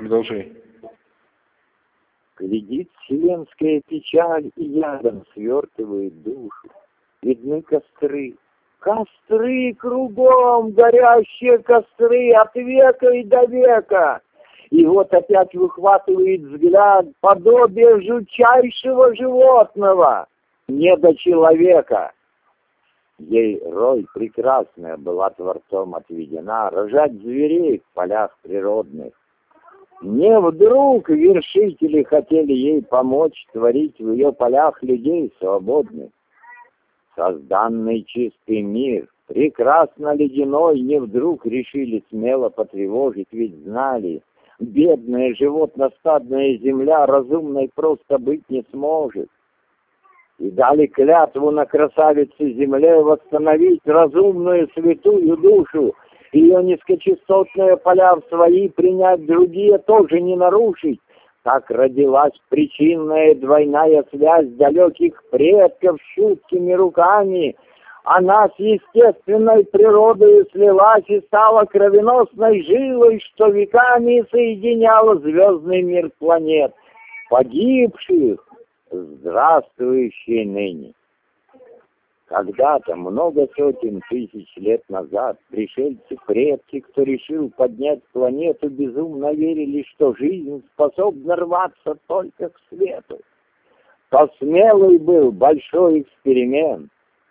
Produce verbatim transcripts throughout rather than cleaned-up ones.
Продолжай. Глядит вселенская печаль и ядом свертывает душу. Видны костры. Костры кругом, горящие костры от века и до века. И вот опять выхватывает взгляд подобие жутчайшего животного, не до человека. Ей роль прекрасная была Творцом отведена рожать зверей в полях природных. Не вдруг вершители хотели ей помочь творить в ее полях людей свободных. Созданный чистый мир, прекрасно ледяной, не вдруг решили смело потревожить, ведь знали, бедная животно-стадная земля разумной просто быть не сможет. И дали клятву на красавице земле восстановить разумную святую душу, ее низкочастотные поля в свои принять, другие тоже не нарушить. Так родилась причинная двойная связь далеких предков с чуткими руками. Она с естественной природой слилась и стала кровеносной жилой, что веками соединяла звездный мир планет, погибших, здравствующие ныне. Когда-то, много сотен тысяч лет назад, пришельцы-предки, кто решил поднять планету, безумно верили, что жизнь способна рваться только к свету. То смелый был большой эксперимент.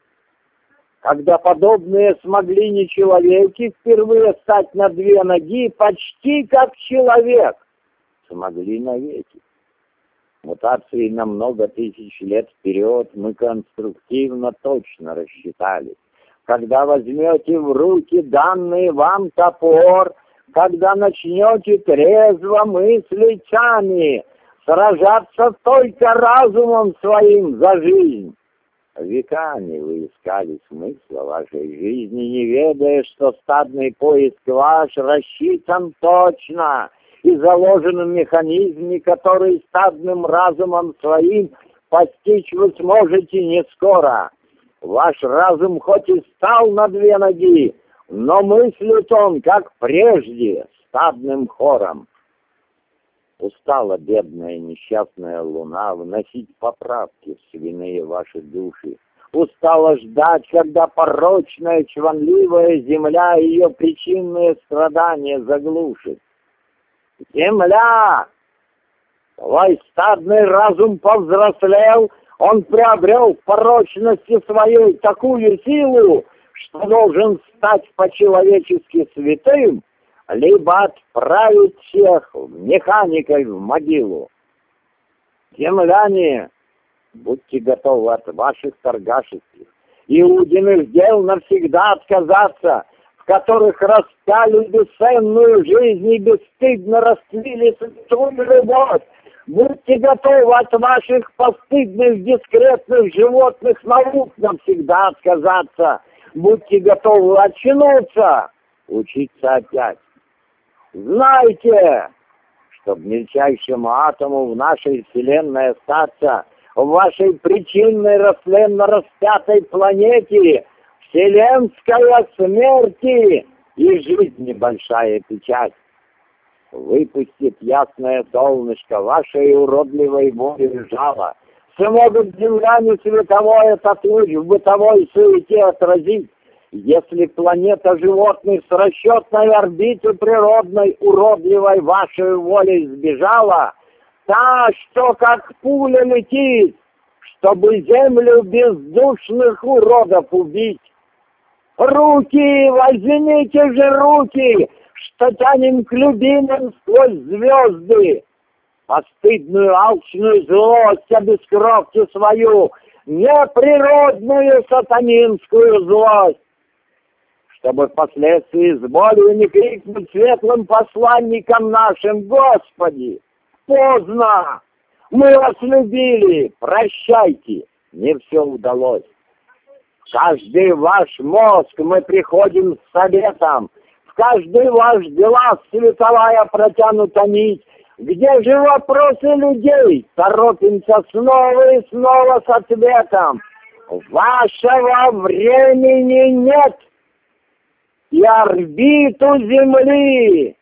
Когда подобные смогли не человеки впервые стать на две ноги, почти как человек, смогли навеки. Мутации на много тысяч лет вперед мы конструктивно точно рассчитали. Когда возьмете в руки данный вам топор, когда начнете трезво мыслить сами, сражаться только разумом своим за жизнь. Веками вы искали смысла вашей жизни, не ведая, что стадный поиск ваш рассчитан точно и заложен в механизме, который стадным разумом своим постичь вы сможете не скоро. Ваш разум хоть и стал на две ноги, но мыслит он, как прежде, стадным хором. Устала бедная несчастная луна вносить поправки в свиные ваши души. Устала ждать, когда порочная, чванливая земля ее причинные страдания заглушит. Земля! Твой стадный разум повзрослел, он приобрел в порочности своей такую силу, что должен стать по-человечески святым, либо отправить всех механикой в могилу. Земляне, будьте готовы от ваших торгашеских, иудиных дел навсегда отказаться, в которых распяли бесценную жизнь и бесстыдно растлили святую любовь. Будьте готовы от ваших постыдных, дискретных животных наук навсегда отказаться. Будьте готовы очнуться, учиться опять. Знайте, что мельчайшему атому в нашей вселенной остаться, в вашей причинной растленно распятой планете, вселенская смерти и жизни большая печать. Выпустит ясное солнышко вашей уродливой воли жало. Смогут земляне световое татуировать в бытовой суете отразить. Если планета животных с расчетной орбиты природной уродливой вашей волей сбежала, та, что как пуля летит, чтобы землю бездушных уродов убить. Руки, возьмите же руки, что тянем к любимым сквозь звезды. Постыдную алчную злость обескровьте свою, неприродную сатанинскую злость, чтобы впоследствии с болью не крикнуть светлым посланникам нашим: Господи, поздно, мы вас любили, прощайте, не все удалось. В каждый ваш мозг мы приходим с советом, в каждый ваш глаз световая протянута нить. Где же вопросы людей? Торопимся снова и снова с ответом. Вашего времени нет. И орбиту Земли